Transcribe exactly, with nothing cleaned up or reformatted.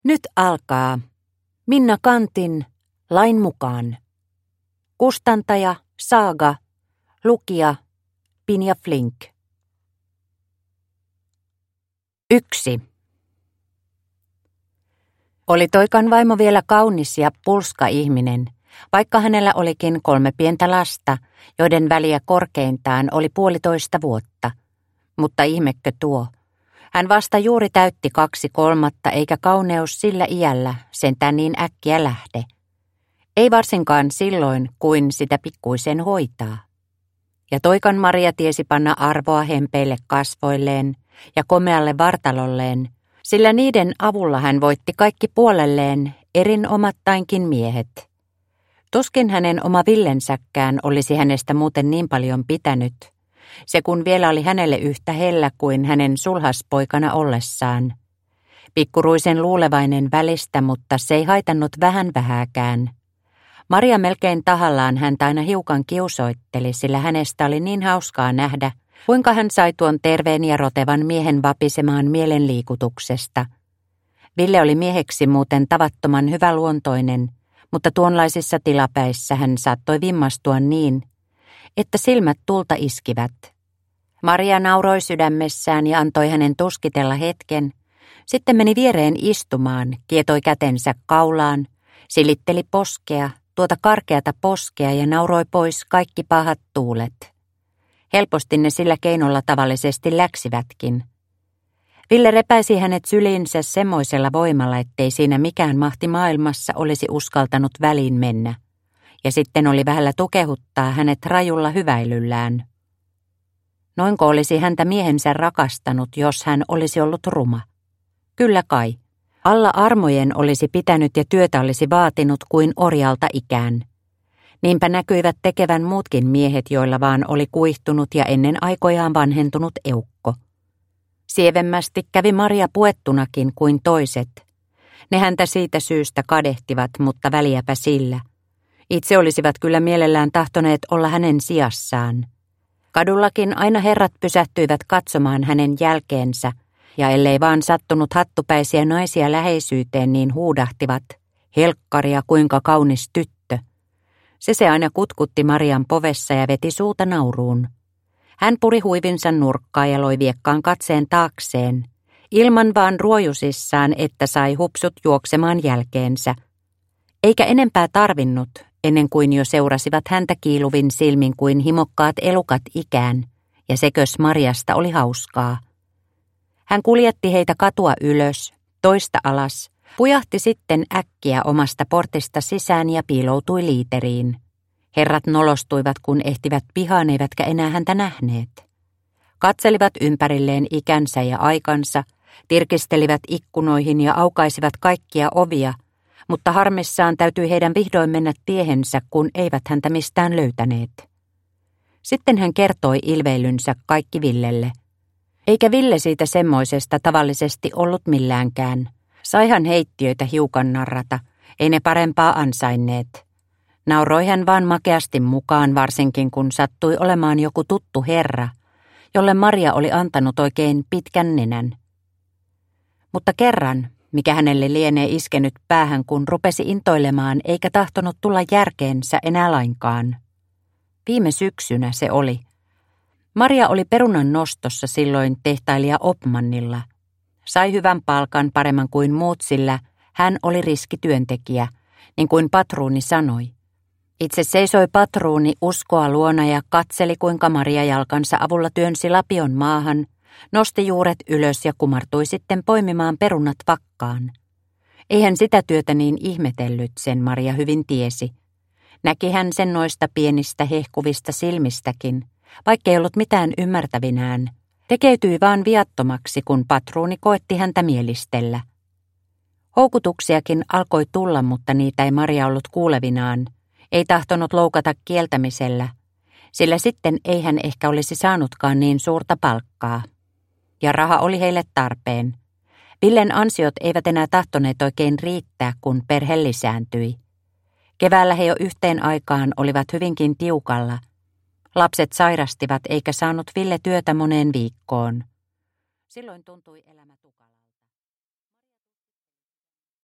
Nyt alkaa Minna Kantin Lain mukaan. Kustantaja Saaga, lukija Pinja Flink. Yksi. Oli Toikan vaimo vielä kaunis ja pulska ihminen, vaikka hänellä olikin kolme pientä lasta, joiden väliä korkeintaan oli puolitoista vuotta. Mutta ihmekö tuo? Hän vasta juuri täytti kaksi kolmatta, eikä kauneus sillä iällä sentään niin äkkiä lähde. Ei varsinkaan silloin, kuin sitä pikkuisen hoitaa. Ja Toikan Maria tiesi panna arvoa hempeille kasvoilleen ja komealle vartalolleen, sillä niiden avulla hän voitti kaikki puolelleen, erinomattainkin miehet. Tuskin hänen oma Villensäkään olisi hänestä muuten niin paljon pitänyt, se kun vielä oli hänelle yhtä hellä kuin hänen sulhaspoikana ollessaan. Pikkuruisen luulevainen välistä, mutta se ei haitannut vähän vähääkään. Maria melkein tahallaan häntä aina hiukan kiusoitteli, sillä hänestä oli niin hauskaa nähdä, kuinka hän sai tuon terveen ja rotevan miehen vapisemaan mielenliikutuksesta. Ville oli mieheksi muuten tavattoman hyväluontoinen, mutta tuonlaisissa tilapäissä hän saattoi vimmastua niin, että silmät tulta iskivät. Maria nauroi sydämessään ja antoi hänen tuskitella hetken, sitten meni viereen istumaan, kietoi kätensä kaulaan, silitteli poskea, tuota karkeata poskea ja nauroi pois kaikki pahat tuulet. Helposti ne sillä keinolla tavallisesti läksivätkin. Ville repäisi hänet syliinsä semmoisella voimalla, ettei siinä mikään mahti maailmassa olisi uskaltanut väliin mennä. Ja sitten oli vähällä tukehuttaa hänet rajulla hyväilyllään. Noinko olisi häntä miehensä rakastanut, jos hän olisi ollut ruma? Kyllä kai. Alla armojen olisi pitänyt ja työtä olisi vaatinut kuin orjalta ikään. Niinpä näkyivät tekevän muutkin miehet, joilla vaan oli kuihtunut ja ennen aikojaan vanhentunut eukko. Sievemmästi kävi Maria puettunakin kuin toiset. Ne häntä siitä syystä kadehtivat, mutta väliäpä sillä. Itse olisivat kyllä mielellään tahtoneet olla hänen sijassaan. Kadullakin aina herrat pysähtyivät katsomaan hänen jälkeensä, ja ellei vaan sattunut hattupäisiä naisia läheisyyteen, niin huudahtivat, helkkaria kuinka kaunis tyttö. Se se aina kutkutti Marian povessa ja veti suuta nauruun. Hän puri huivinsa nurkkaa ja loi viekkaan katseen taakseen, ilman vaan ruojusissaan, että sai hupsut juoksemaan jälkeensä. Eikä enempää tarvinnut, ennen kuin jo seurasivat häntä kiiluvin silmin kuin himokkaat elukat ikään, ja sekös Mariasta oli hauskaa. Hän kuljetti heitä katua ylös, toista alas, pujahti sitten äkkiä omasta portista sisään ja piiloutui liiteriin. Herrat nolostuivat, kun ehtivät pihaan, eivätkä enää häntä nähneet. Katselivat ympärilleen ikänsä ja aikansa, tirkistelivät ikkunoihin ja aukaisivat kaikkia ovia, mutta harmissaan täytyi heidän vihdoin mennä tiehensä, kun eivät häntä mistään löytäneet. Sitten hän kertoi ilveilynsä kaikki Villelle. Eikä Ville siitä semmoisesta tavallisesti ollut milläänkään. Saihan heittiöitä hiukan narrata, ei ne parempaa ansainneet. Nauroi hän vaan makeasti mukaan, varsinkin kun sattui olemaan joku tuttu herra, jolle Maria oli antanut oikein pitkän nenän. Mutta kerran, mikä hänelle lienee iskenyt päähän, kun rupesi intoilemaan eikä tahtonut tulla järkeensä enää lainkaan. Viime syksynä se oli. Maria oli perunan nostossa silloin tehtailija Opmannilla. Sai hyvän palkan paremman kuin muut, sillä hän oli riskityöntekijä, niin kuin patruuni sanoi. Itse seisoi patruuni uskoa luona ja katseli, kuinka Maria jalkansa avulla työnsi lapion maahan, nosti juuret ylös ja kumartui sitten poimimaan perunat vakkaan. Eihän sitä työtä niin ihmetellyt, sen Maria hyvin tiesi. Näki hän sen noista pienistä hehkuvista silmistäkin, vaikkei ollut mitään ymmärtävinään. Tekeytyi vaan viattomaksi, kun patruuni koetti häntä mielistellä. Houkutuksiakin alkoi tulla, mutta niitä ei Maria ollut kuulevinaan. Ei tahtonut loukata kieltämisellä, sillä sitten ei hän ehkä olisi saanutkaan niin suurta palkkaa. Ja raha oli heille tarpeen. Villen ansiot eivät enää tahtoneet oikein riittää, kun perhe lisääntyi. Keväällä he jo yhteen aikaan olivat hyvinkin tiukalla. Lapset sairastivat eikä saanut Ville työtä moneen viikkoon. Silloin tuntui elämä tukalalta.